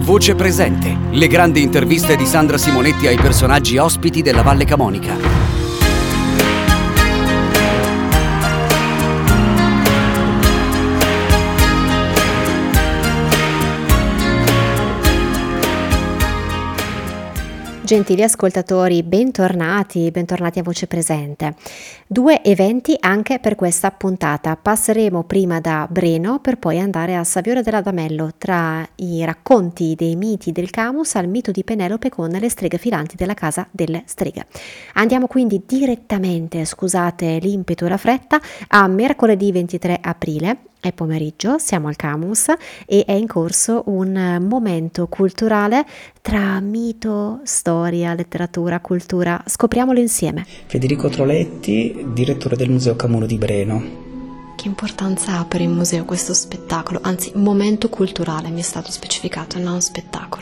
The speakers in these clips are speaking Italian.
Voce presente, le grandi interviste di Sandra Simonetti ai personaggi ospiti della Valle Camonica. Gentili ascoltatori, bentornati a Voce Presente. 2 eventi anche per questa puntata. Passeremo prima da Breno per poi andare a Saviore dell'Adamello, tra i racconti dei miti del Camus al mito di Penelope con le streghe filanti della casa delle streghe. Andiamo quindi direttamente, scusate l'impeto e la fretta, a mercoledì 23 aprile. È pomeriggio, siamo al Camus e è in corso un momento culturale tra mito, storia, letteratura, cultura. Scopriamolo insieme. Federico Troletti, direttore del Museo Camulo di Breno. Che importanza ha per il museo questo spettacolo? Anzi, momento culturale mi è stato specificato, non spettacolo.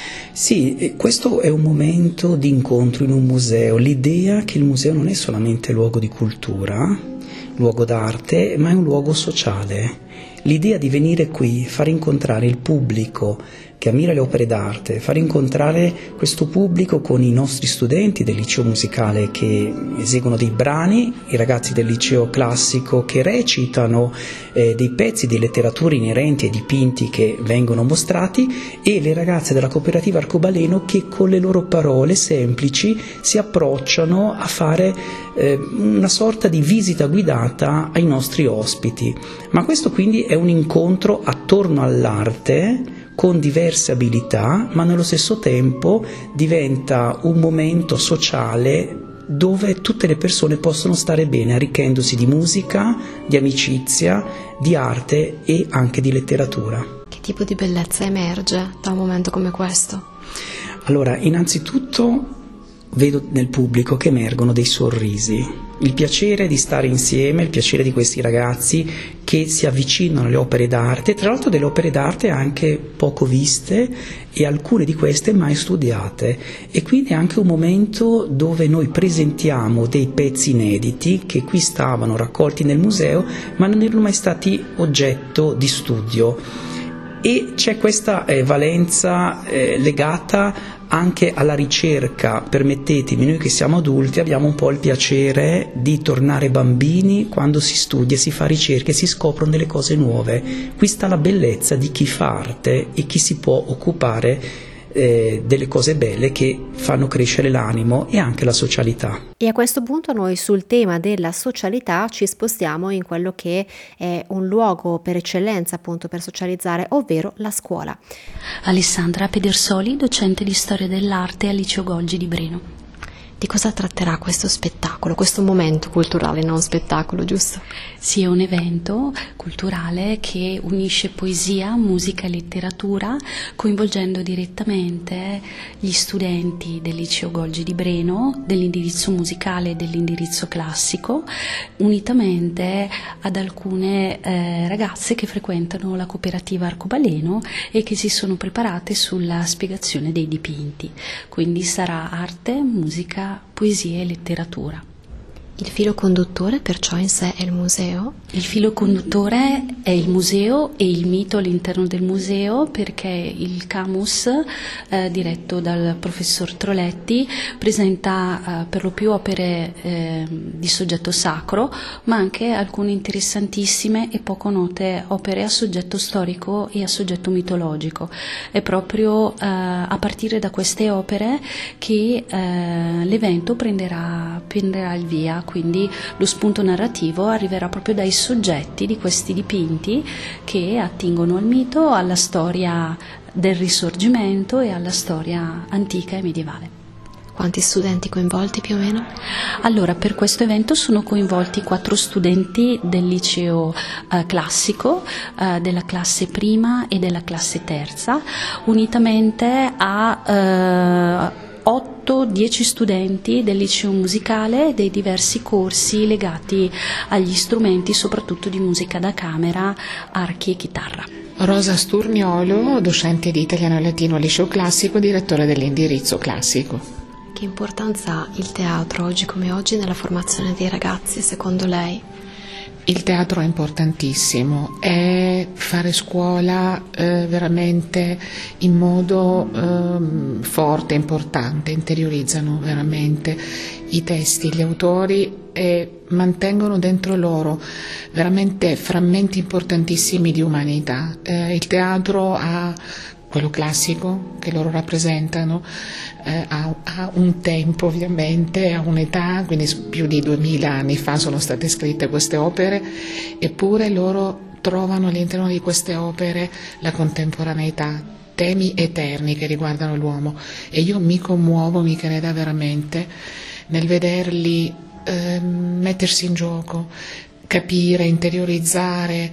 Sì, questo è un momento di incontro in un museo. L'idea che il museo non è solamente luogo di cultura, luogo d'arte, ma è un luogo sociale. L'idea di venire qui, far incontrare il pubblico che ammira le opere d'arte, far incontrare questo pubblico con i nostri studenti del liceo musicale che eseguono dei brani, i ragazzi del liceo classico che recitano dei pezzi di letteratura inerenti ai dipinti che vengono mostrati, e le ragazze della cooperativa Arcobaleno che con le loro parole semplici si approcciano a fare una sorta di visita guidata ai nostri ospiti. Ma questo quindi è un incontro attorno all'arte con diverse abilità, ma nello stesso tempo diventa un momento sociale dove tutte le persone possono stare bene, arricchendosi di musica, di amicizia, di arte e anche di letteratura. Che tipo di bellezza emerge da un momento come questo? Allora, innanzitutto vedo nel pubblico che emergono dei sorrisi, il piacere di stare insieme, il piacere di questi ragazzi che si avvicinano alle opere d'arte, tra l'altro delle opere d'arte anche poco viste e alcune di queste mai studiate, e quindi è anche un momento dove noi presentiamo dei pezzi inediti che qui stavano raccolti nel museo ma non erano mai stati oggetto di studio, e c'è questa valenza legata anche alla ricerca. Permettetemi, noi che siamo adulti abbiamo un po' il piacere di tornare bambini quando si studia, si fa ricerca e si scoprono delle cose nuove. Qui sta la bellezza di chi fa arte e chi si può occupare delle cose belle che fanno crescere l'animo e anche la socialità. E a questo punto noi sul tema della socialità ci spostiamo in quello che è un luogo per eccellenza appunto per socializzare, ovvero la scuola. Alessandra Pedersoli, docente di storia dell'arte al Liceo Golgi di Breno. Di cosa tratterà questo spettacolo, questo momento culturale, non spettacolo, giusto? Sì, è un evento culturale che unisce poesia, musica e letteratura, coinvolgendo direttamente gli studenti del Liceo Golgi di Breno, dell'indirizzo musicale e dell'indirizzo classico, unitamente ad alcune ragazze che frequentano la cooperativa Arcobaleno e che si sono preparate sulla spiegazione dei dipinti. Quindi sarà arte, musica, poesia e letteratura. Il filo conduttore perciò in sé è il museo? Il filo conduttore è il museo e il mito all'interno del museo, perché il Camus, diretto dal professor Troletti, presenta per lo più opere di soggetto sacro, ma anche alcune interessantissime e poco note opere a soggetto storico e a soggetto mitologico. È proprio a partire da queste opere che l'evento prenderà il via. Quindi lo spunto narrativo arriverà proprio dai soggetti di questi dipinti che attingono al mito, alla storia del Risorgimento e alla storia antica e medievale. Quanti studenti coinvolti più o meno? Allora, per questo evento sono coinvolti 4 studenti del liceo classico, della classe prima e della classe terza, unitamente a 8-10 studenti del liceo musicale dei diversi corsi legati agli strumenti, soprattutto di musica da camera, archi e chitarra. Rosa Sturniolo, docente di italiano e latino al liceo classico, direttore dell'indirizzo classico. Che importanza ha il teatro oggi come oggi nella formazione dei ragazzi, secondo lei? Il teatro è importantissimo, è fare scuola veramente in modo forte, importante, interiorizzano veramente i testi, gli autori e mantengono dentro loro veramente frammenti importantissimi di umanità. Il teatro ha quello classico che loro rappresentano, ha un tempo ovviamente, ha un'età, quindi più di 2000 anni fa sono state scritte queste opere, eppure loro trovano all'interno di queste opere la contemporaneità, temi eterni che riguardano l'uomo, e io mi commuovo, mi creda veramente, nel vederli mettersi in gioco, capire, interiorizzare,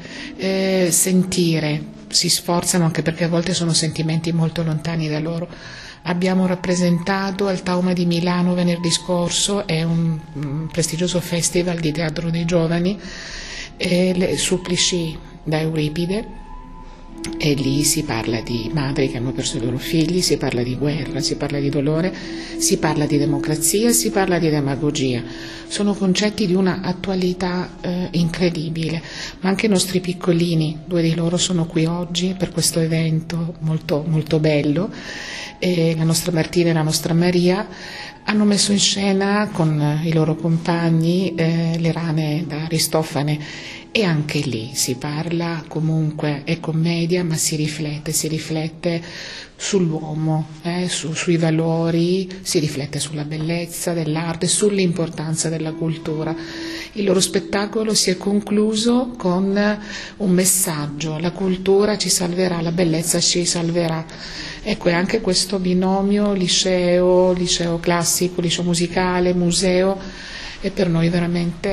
sentire. Si sforzano anche perché a volte sono sentimenti molto lontani da loro. Abbiamo rappresentato al Tauma di Milano venerdì scorso, è un prestigioso festival di teatro dei giovani, le Supplici da Euripide, e lì si parla di madri che hanno perso i loro figli, si parla di guerra, si parla di dolore, si parla di democrazia, si parla di demagogia. Sono concetti di una attualità incredibile, ma anche i nostri piccolini, 2 di loro sono qui oggi per questo evento molto, molto bello, la nostra Martina e la nostra Maria hanno messo in scena con i loro compagni le rane da Aristofane. E anche lì si parla, comunque è commedia, ma si riflette sull'uomo, sui valori, si riflette sulla bellezza dell'arte, sull'importanza della cultura. Il loro spettacolo si è concluso con un messaggio: la cultura ci salverà, la bellezza ci salverà. Ecco, è anche questo binomio liceo classico, liceo musicale, museo, è per noi veramente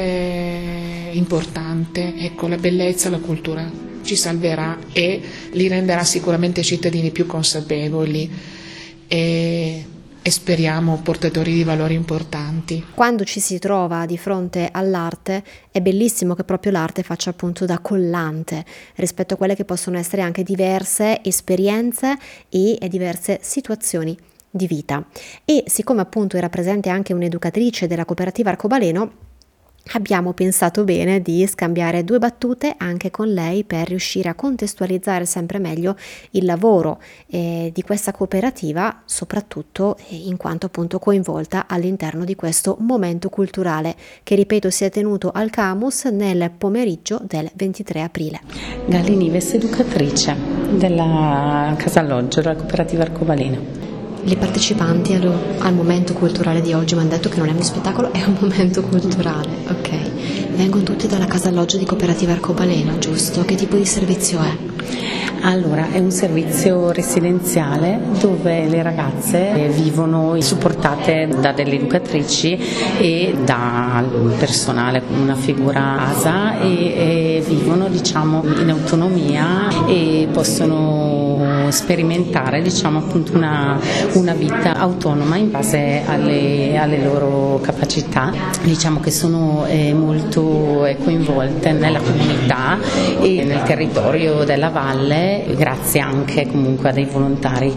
importante. Ecco, la bellezza, la cultura ci salverà e li renderà sicuramente cittadini più consapevoli e speriamo portatori di valori importanti. Quando ci si trova di fronte all'arte è bellissimo che proprio l'arte faccia appunto da collante rispetto a quelle che possono essere anche diverse esperienze e diverse situazioni di vita. E siccome appunto era presente anche un'educatrice della cooperativa Arcobaleno, abbiamo pensato bene di scambiare 2 battute anche con lei per riuscire a contestualizzare sempre meglio il lavoro di questa cooperativa, soprattutto in quanto appunto coinvolta all'interno di questo momento culturale che, ripeto, si è tenuto al Camus nel pomeriggio del 23 aprile. Galli Nives, educatrice della Casa Alloggio della cooperativa Arcobaleno. Le partecipanti al momento culturale di oggi mi hanno detto che non è uno spettacolo, è un momento culturale, ok. Vengono tutti dalla casa alloggio di Cooperativa Arcobaleno, giusto? Che tipo di servizio è? Allora, è un servizio residenziale dove le ragazze vivono supportate da delle educatrici e dal personale, una figura ASA, e vivono, diciamo, in autonomia e possono sperimentare, diciamo, appunto una vita autonoma in base alle loro capacità. Diciamo che sono molto coinvolte nella comunità e nel territorio della valle, grazie anche comunque a dei volontari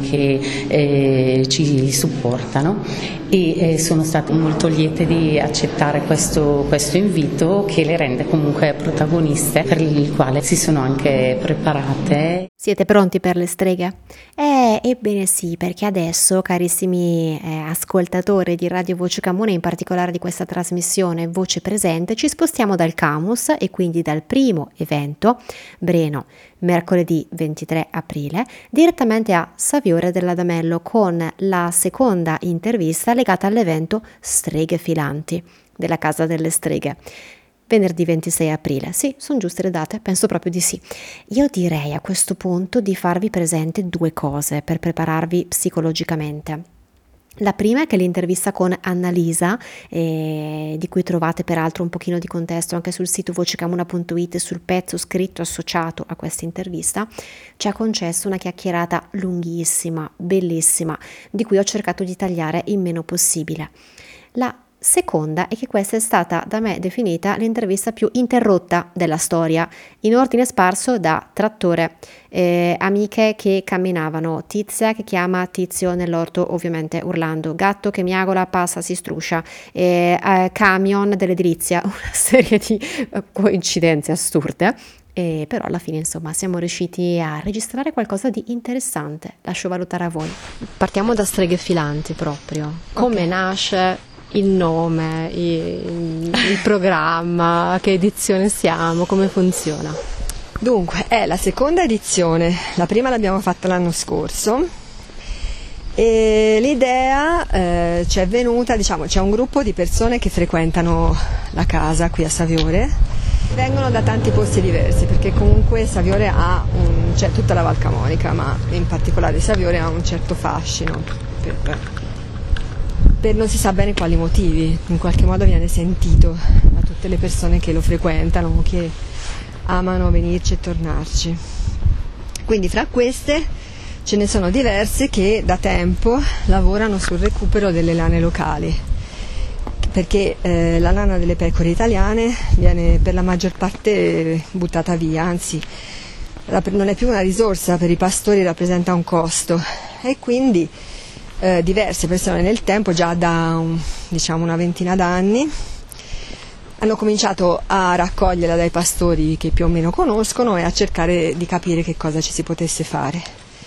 che ci supportano, e sono state molto liete di accettare questo invito che le rende comunque protagoniste, per il quale si sono anche preparate. Siete pronti per le streghe? Ebbene sì, perché adesso, carissimi ascoltatori di Radio Voce Camone, in particolare di questa trasmissione Voce Presente, ci spostiamo dal Camus e quindi dal primo evento, Breno, mercoledì 23 aprile, direttamente a Saviore dell'Adamello con la seconda intervista legata all'evento Streghe Filanti della Casa delle Streghe. Venerdì 26 aprile, sì, sono giuste le date, penso proprio di sì. Io direi a questo punto di farvi presente 2 cose per prepararvi psicologicamente. La prima è che l'intervista con Annalisa, di cui trovate peraltro un pochino di contesto anche sul sito vocecamona.it e sul pezzo scritto associato a questa intervista, ci ha concesso una chiacchierata lunghissima, bellissima, di cui ho cercato di tagliare il meno possibile. La seconda è che questa è stata da me definita l'intervista più interrotta della storia, in ordine sparso da trattore, amiche che camminavano, tizia che chiama tizio nell'orto ovviamente urlando, gatto che miagola, passa, si struscia, camion dell'edilizia, una serie di coincidenze assurde. Però alla fine insomma siamo riusciti a registrare qualcosa di interessante, lascio valutare a voi. Partiamo da Streghe Filanti proprio, come nasce il nome, il programma, che edizione siamo, come funziona? Dunque, è la seconda edizione, la prima l'abbiamo fatta l'anno scorso e l'idea ci è venuta, diciamo, c'è un gruppo di persone che frequentano la casa qui a Saviore, vengono da tanti posti diversi perché comunque Saviore c'è tutta la Val Camonica, ma in particolare Saviore ha un certo fascino per non si sa bene quali motivi, in qualche modo viene sentito da tutte le persone che lo frequentano, che amano venirci e tornarci. Quindi fra queste ce ne sono diverse che da tempo lavorano sul recupero delle lane locali, perché la lana delle pecore italiane viene per la maggior parte buttata via, anzi non è più una risorsa per i pastori, rappresenta un costo, e quindi diverse persone nel tempo, già da una ventina d'anni, hanno cominciato a raccoglierla dai pastori che più o meno conoscono e a cercare di capire che cosa ci si potesse fare.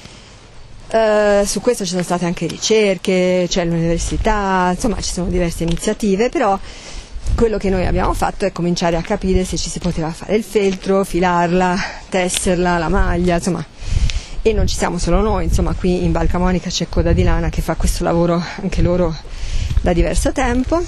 Su questo ci sono state anche ricerche, c'è l'università, insomma ci sono diverse iniziative, però quello che noi abbiamo fatto è cominciare a capire se ci si poteva fare il feltro, filarla, tesserla, la maglia, insomma. E non ci siamo solo noi, insomma qui in Val Camonica c'è Coda di Lana che fa questo lavoro anche loro da diverso tempo.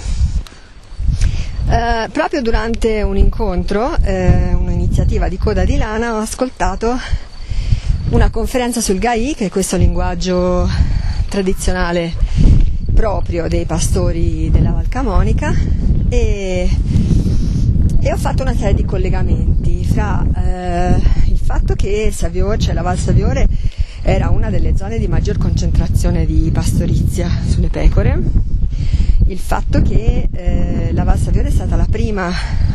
Proprio durante un incontro, un'iniziativa di Coda di Lana, ho ascoltato una conferenza sul Gai, che è questo linguaggio tradizionale proprio dei pastori della Val Camonica, e ho fatto una serie di collegamenti fra il fatto che Saviore, cioè la Val Saviore, era una delle zone di maggior concentrazione di pastorizia sulle pecore, il fatto che la Val Saviore è stata la prima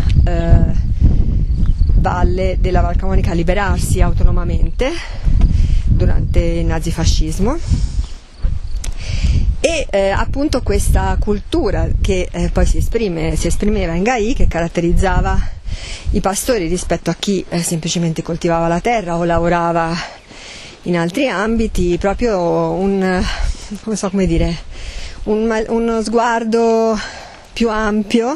valle della Val Camonica a liberarsi autonomamente durante il nazifascismo, e appunto questa cultura che poi si esprimeva in Gai, che caratterizzava i pastori rispetto a chi semplicemente coltivava la terra o lavorava in altri ambiti, proprio uno sguardo più ampio,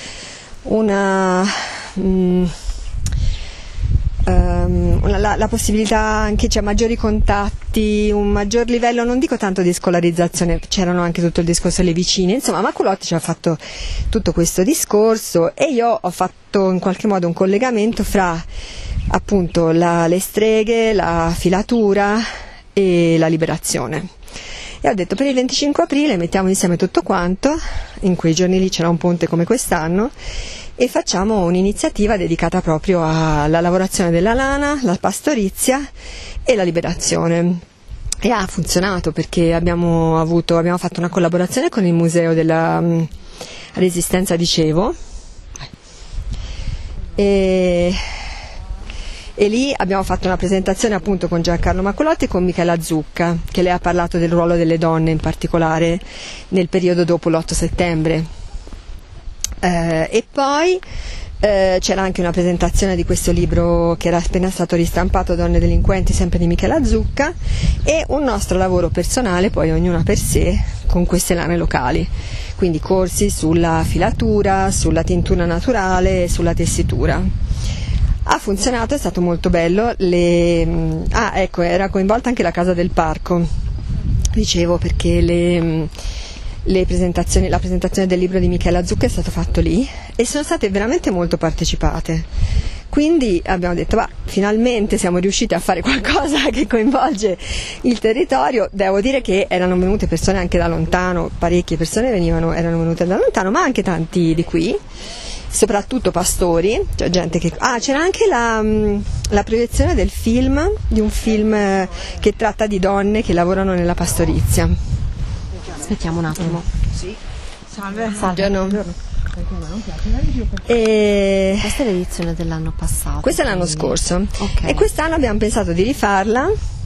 la possibilità anche, cioè maggiori contatti, un maggior livello, non dico tanto di scolarizzazione, c'erano anche tutto il discorso delle vicine, insomma Maculotti ci ha fatto tutto questo discorso e io ho fatto in qualche modo un collegamento fra appunto le streghe, la filatura e la liberazione. E ho detto, per il 25 aprile mettiamo insieme tutto quanto, in quei giorni lì c'era un ponte come quest'anno, e facciamo un'iniziativa dedicata proprio alla lavorazione della lana, la pastorizia e la liberazione. E ha funzionato, perché abbiamo fatto una collaborazione con il Museo della Resistenza di Cevo, e lì abbiamo fatto una presentazione appunto con Giancarlo Maculotti e con Michela Zucca, che le ha parlato del ruolo delle donne in particolare nel periodo dopo l'8 settembre. E poi c'era anche una presentazione di questo libro che era appena stato ristampato, Donne delinquenti, sempre di Michela Zucca, e un nostro lavoro personale, poi ognuna per sé, con queste lane locali, quindi corsi sulla filatura, sulla tintura naturale e sulla tessitura. Ha funzionato, è stato molto bello. Ecco, era coinvolta anche la Casa del Parco, dicevo, perché la presentazione del libro di Michela Zucca è stato fatto lì e sono state veramente molto partecipate, quindi abbiamo detto finalmente siamo riusciti a fare qualcosa che coinvolge il territorio. Devo dire che erano venute persone anche da lontano, parecchie persone erano venute da lontano, ma anche tanti di qui, soprattutto pastori, cioè gente che... c'era anche la proiezione di un film che tratta di donne che lavorano nella pastorizia. Aspettiamo un attimo. Sì. Salve. Buongiorno. Questa è l'edizione dell'anno passato. Questo è l'anno scorso. Okay. E quest'anno abbiamo pensato di rifarla.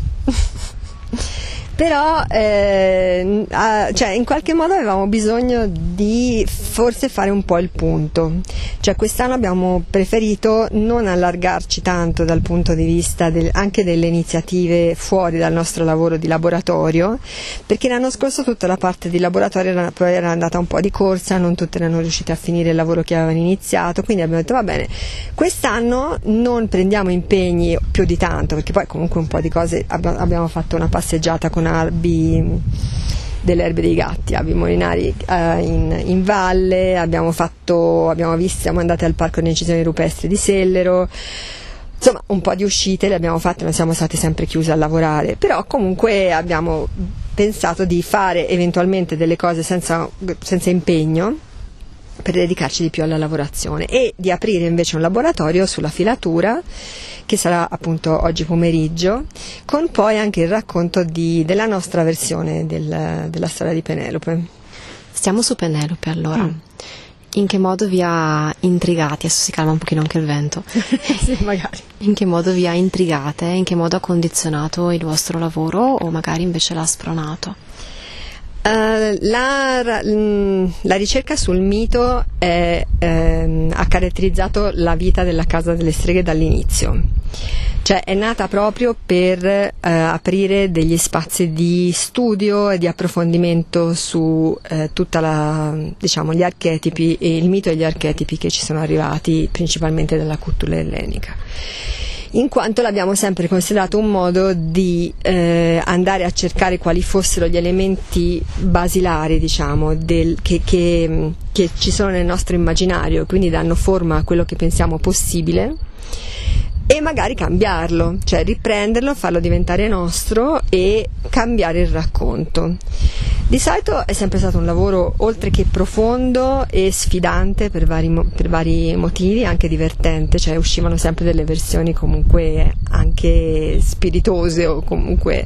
Però cioè in qualche modo avevamo bisogno di forse fare un po' il punto, cioè quest'anno abbiamo preferito non allargarci tanto dal punto di vista anche delle iniziative fuori dal nostro lavoro di laboratorio, perché l'anno scorso tutta la parte di laboratorio poi era andata un po' di corsa, non tutte erano riuscite a finire il lavoro che avevano iniziato, quindi abbiamo detto va bene, quest'anno non prendiamo impegni più di tanto, perché poi comunque un po' di cose abbiamo fatto una passeggiata con Albi delle Erbe dei Gatti, Albi Molinari in valle, siamo andati al Parco delle Incisioni Rupestri di Sellero, insomma un po' di uscite le abbiamo fatte, non siamo stati sempre chiusi a lavorare, però comunque abbiamo pensato di fare eventualmente delle cose senza impegno per dedicarci di più alla lavorazione e di aprire invece un laboratorio sulla filatura che sarà appunto oggi pomeriggio, con poi anche il racconto della nostra versione della storia di Penelope. Stiamo su Penelope allora. In che modo vi ha intrigati? Adesso si calma un pochino anche il vento. Sì, magari. In che modo vi ha intrigate? In che modo ha condizionato il vostro lavoro o magari invece l'ha spronato? La ricerca sul mito ha caratterizzato la vita della Casa delle Streghe dall'inizio, cioè è nata proprio per aprire degli spazi di studio e di approfondimento su gli archetipi e il mito e gli archetipi che ci sono arrivati principalmente dalla cultura ellenica, in quanto l'abbiamo sempre considerato un modo di andare a cercare quali fossero gli elementi basilari, che ci sono nel nostro immaginario, quindi danno forma a quello che pensiamo possibile, e magari cambiarlo, cioè riprenderlo, farlo diventare nostro e cambiare il racconto. Di solito è sempre stato un lavoro oltre che profondo e sfidante per vari motivi, anche divertente, cioè uscivano sempre delle versioni comunque anche spiritose o comunque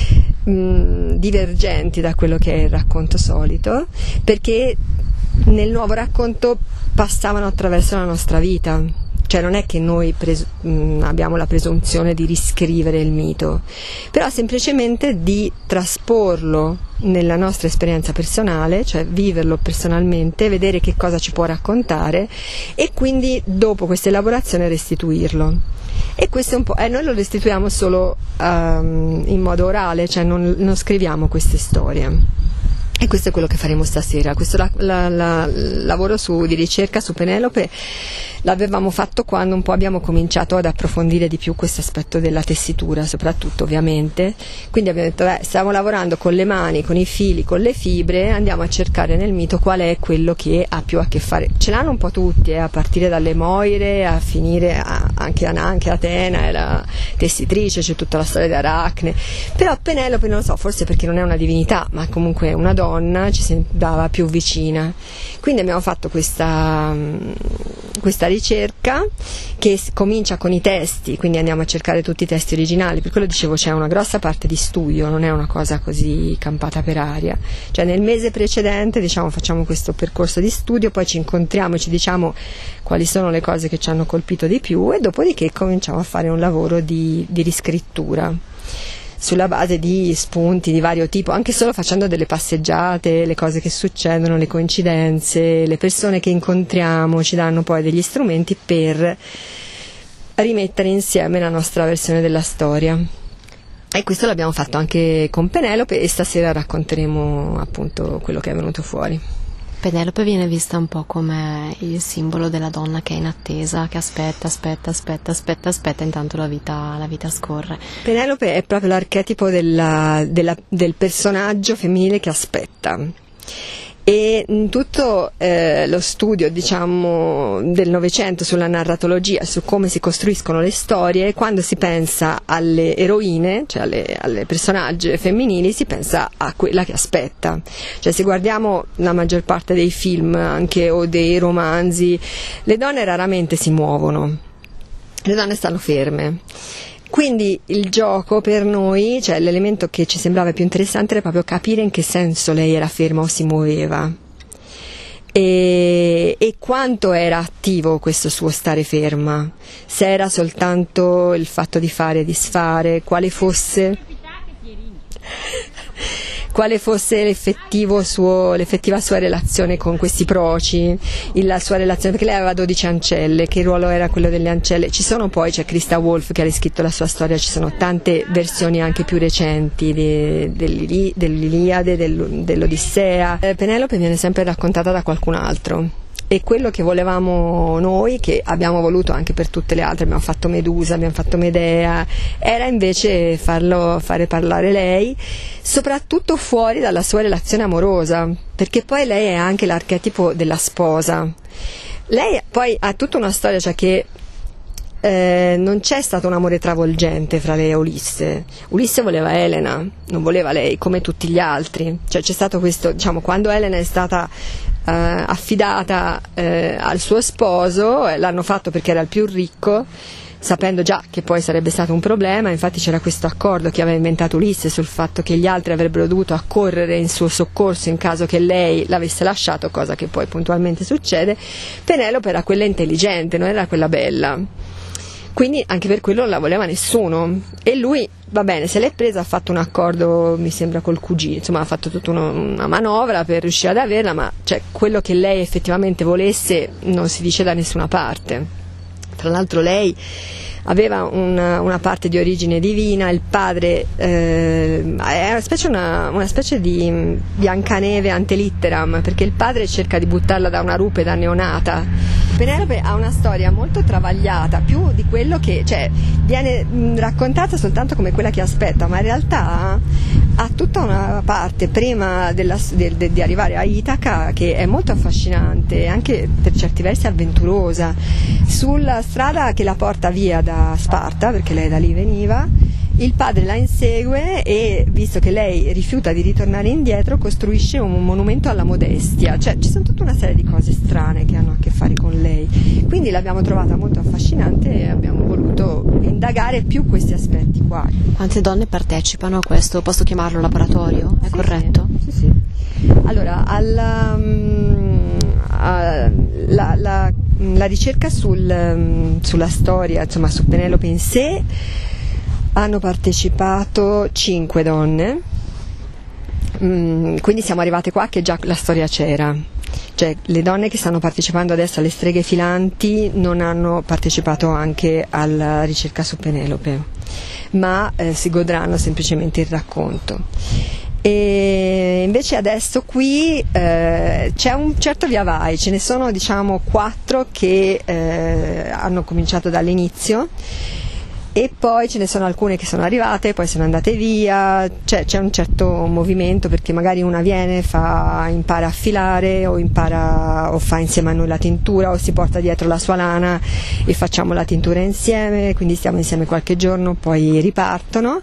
divergenti da quello che è il racconto solito, perché nel nuovo racconto passavano attraverso la nostra vita. Cioè non è che noi abbiamo la presunzione di riscrivere il mito, però semplicemente di trasporlo nella nostra esperienza personale, cioè viverlo personalmente, vedere che cosa ci può raccontare e quindi dopo questa elaborazione restituirlo. E questo è un po', noi lo restituiamo solo in modo orale, cioè non scriviamo queste storie. E questo è quello che faremo stasera. Questo lavoro di ricerca su Penelope l'avevamo fatto quando un po' abbiamo cominciato ad approfondire di più questo aspetto della tessitura, soprattutto ovviamente. Quindi abbiamo detto, stiamo lavorando con le mani, con i fili, con le fibre, andiamo a cercare nel mito qual è quello che ha più a che fare. Ce l'hanno un po' tutti, a partire dalle Moire, a finire anche Atena, è la tessitrice, c'è tutta la storia di Aracne. Però Penelope, non lo so, forse perché non è una divinità, ma comunque è una donna, ci sembrava più vicina. Quindi abbiamo fatto questa ricerca che comincia con i testi, quindi andiamo a cercare tutti i testi originali, per quello dicevo c'è una grossa parte di studio, non è una cosa così campata per aria, cioè nel mese precedente facciamo questo percorso di studio, poi ci incontriamo e ci diciamo quali sono le cose che ci hanno colpito di più e dopodiché cominciamo a fare un lavoro di riscrittura sulla base di spunti di vario tipo, anche solo facendo delle passeggiate, le cose che succedono, le coincidenze, le persone che incontriamo ci danno poi degli strumenti per rimettere insieme la nostra versione della storia. E questo l'abbiamo fatto anche con Penelope e stasera racconteremo appunto quello che è venuto fuori. Penelope viene vista un po' come il simbolo della donna che è in attesa, che aspetta, intanto la vita scorre. Penelope è proprio l'archetipo del personaggio femminile che aspetta. E in tutto lo studio del Novecento sulla narratologia, su come si costruiscono le storie, quando si pensa alle eroine, cioè alle personaggi femminili, si pensa a quella che aspetta. Cioè se guardiamo la maggior parte dei film anche o dei romanzi, le donne raramente si muovono, le donne stanno ferme. Quindi il gioco per noi, cioè l'elemento che ci sembrava più interessante, era proprio capire in che senso lei era ferma o si muoveva. E quanto era attivo questo suo stare ferma, se era soltanto il fatto di fare e disfare, quale fosse l'effettiva sua relazione con questi proci, la sua relazione, perché lei aveva 12 ancelle, che ruolo era quello delle ancelle? c'è Christa Wolf che ha riscritto la sua storia, ci sono tante versioni anche più recenti dell'Iliade, dell'Odissea. Penelope viene sempre raccontata da qualcun altro. E quello che volevamo noi, che abbiamo voluto anche per tutte le altre, abbiamo fatto Medusa, abbiamo fatto Medea, era invece fare parlare lei, soprattutto fuori dalla sua relazione amorosa, perché poi lei è anche l'archetipo della sposa. Lei poi ha tutta una storia, cioè che non c'è stato un amore travolgente fra lei e Ulisse. Ulisse voleva Elena, non voleva lei, come tutti gli altri. Cioè c'è stato questo, diciamo, quando Elena è stata affidata al suo sposo, l'hanno fatto perché era il più ricco, sapendo già che poi sarebbe stato un problema. Infatti c'era questo accordo che aveva inventato Ulisse sul fatto che gli altri avrebbero dovuto accorrere in suo soccorso in caso che lei l'avesse lasciato, cosa che poi puntualmente succede. Penelope era quella intelligente, non era quella bella. Quindi anche per quello non la voleva nessuno, e lui, va bene, se l'è presa, ha fatto un accordo, mi sembra, col cugino, insomma ha fatto tutta una manovra per riuscire ad averla, ma cioè, quello che lei effettivamente volesse non si dice da nessuna parte. Tra l'altro lei aveva una parte di origine divina, il padre è una specie di Biancaneve antelitteram, perché il padre cerca di buttarla da una rupe da neonata. Penelope ha una storia molto travagliata, più di quello che, cioè, viene raccontata soltanto come quella che aspetta, ma in realtà ha tutta una parte prima di arrivare a Itaca che è molto affascinante e anche per certi versi avventurosa. Sulla strada che la porta via da Sparta, perché lei da lì veniva, il padre la insegue e, visto che lei rifiuta di ritornare indietro, costruisce un monumento alla modestia. Cioè ci sono tutta una serie di cose strane che hanno a che fare con lei, quindi l'abbiamo trovata molto affascinante e abbiamo voluto indagare più questi aspetti qua. Quante donne partecipano a questo? Posso chiamarlo laboratorio? È corretto? Sì. Allora, la ricerca sulla storia, insomma su Penelope in sé, hanno partecipato 5 donne, quindi siamo arrivate qua che già la storia c'era. Cioè le donne che stanno partecipando adesso alle Streghe Filanti non hanno partecipato anche alla ricerca su Penelope, ma si godranno semplicemente il racconto. E invece adesso qui c'è un certo via vai, ce ne sono 4 che hanno cominciato dall'inizio, e poi ce ne sono alcune che sono arrivate, poi sono andate via, cioè c'è un certo movimento, perché magari una viene, impara a filare o fa insieme a noi la tintura, o si porta dietro la sua lana e facciamo la tintura insieme, quindi stiamo insieme qualche giorno, poi ripartono.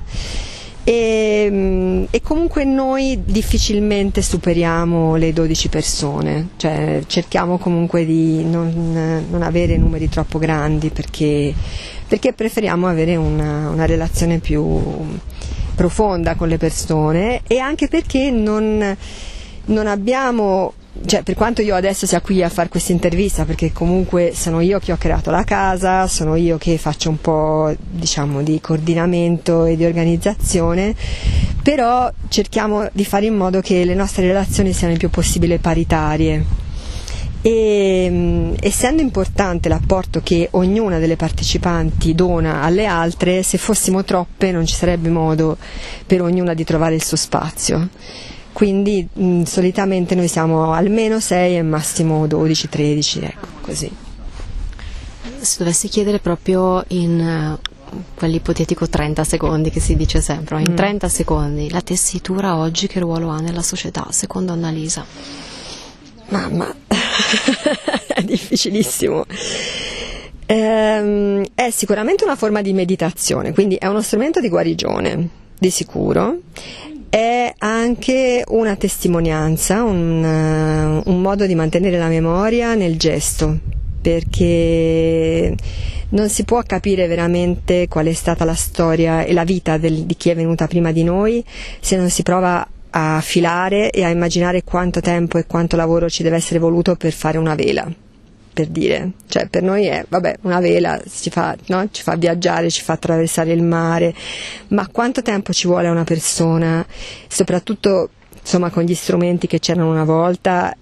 E comunque noi difficilmente superiamo le 12 persone, cioè cerchiamo comunque di non avere numeri troppo grandi, perché preferiamo avere una relazione più profonda con le persone, e anche perché non abbiamo, cioè per quanto io adesso sia qui a fare questa intervista, perché comunque sono io che ho creato la casa, sono io che faccio un po' di coordinamento e di organizzazione, però cerchiamo di fare in modo che le nostre relazioni siano il più possibile paritarie. E essendo importante l'apporto che ognuna delle partecipanti dona alle altre, se fossimo troppe non ci sarebbe modo per ognuna di trovare il suo spazio. Quindi solitamente noi siamo almeno 6 e massimo 12-13, ecco, così. Se dovessi chiedere proprio in quell'ipotetico 30 secondi che si dice sempre, in 30 secondi, la tessitura oggi che ruolo ha nella società, secondo Annalisa? Mamma, è difficilissimo. È sicuramente una forma di meditazione, quindi è uno strumento di guarigione, di sicuro. È anche una testimonianza, un modo di mantenere la memoria nel gesto, perché non si può capire veramente qual è stata la storia e la vita di chi è venuta prima di noi se non si prova a filare e a immaginare quanto tempo e quanto lavoro ci deve essere voluto per fare una vela, per dire, cioè per noi è una vela ci fa viaggiare, ci fa attraversare il mare, ma quanto tempo ci vuole a una persona, soprattutto insomma con gli strumenti che c'erano una volta,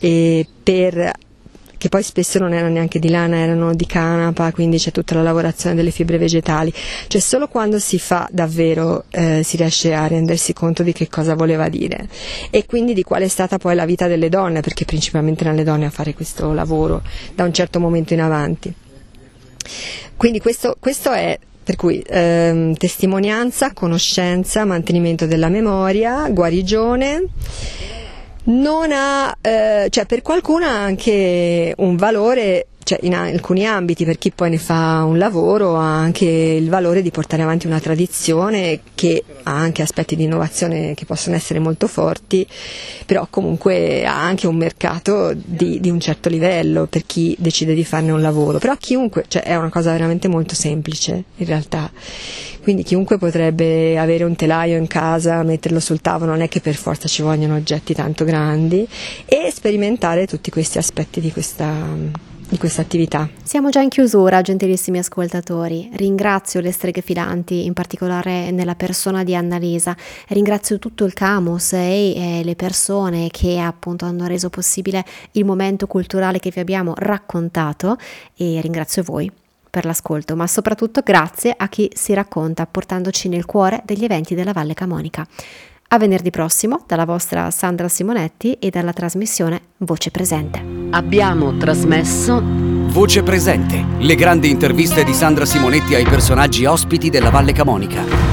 che poi spesso non erano neanche di lana, erano di canapa, quindi c'è tutta la lavorazione delle fibre vegetali, cioè solo quando si fa davvero si riesce a rendersi conto di che cosa voleva dire e quindi di qual è stata poi la vita delle donne, perché principalmente erano le donne a fare questo lavoro da un certo momento in avanti. Quindi questo è, per cui testimonianza, conoscenza, mantenimento della memoria, guarigione. Non ha, cioè per qualcuno ha anche un valore, cioè in alcuni ambiti, per chi poi ne fa un lavoro, ha anche il valore di portare avanti una tradizione che ha anche aspetti di innovazione che possono essere molto forti, però comunque ha anche un mercato di un certo livello per chi decide di farne un lavoro, però chiunque, cioè è una cosa veramente molto semplice in realtà, quindi chiunque potrebbe avere un telaio in casa, metterlo sul tavolo, non è che per forza ci vogliono oggetti tanto grandi, e sperimentare tutti questi aspetti di questa attività. Siamo già in chiusura, gentilissimi ascoltatori. Ringrazio le streghe filanti, in particolare nella persona di Annalisa. Ringrazio tutto il Camus e le persone che appunto hanno reso possibile il momento culturale che vi abbiamo raccontato, e ringrazio voi per l'ascolto, ma soprattutto grazie a chi si racconta portandoci nel cuore degli eventi della Valle Camonica. A venerdì prossimo dalla vostra Sandra Simonetti e dalla trasmissione Voce Presente. Abbiamo trasmesso Voce Presente, le grandi interviste di Sandra Simonetti ai personaggi ospiti della Valle Camonica.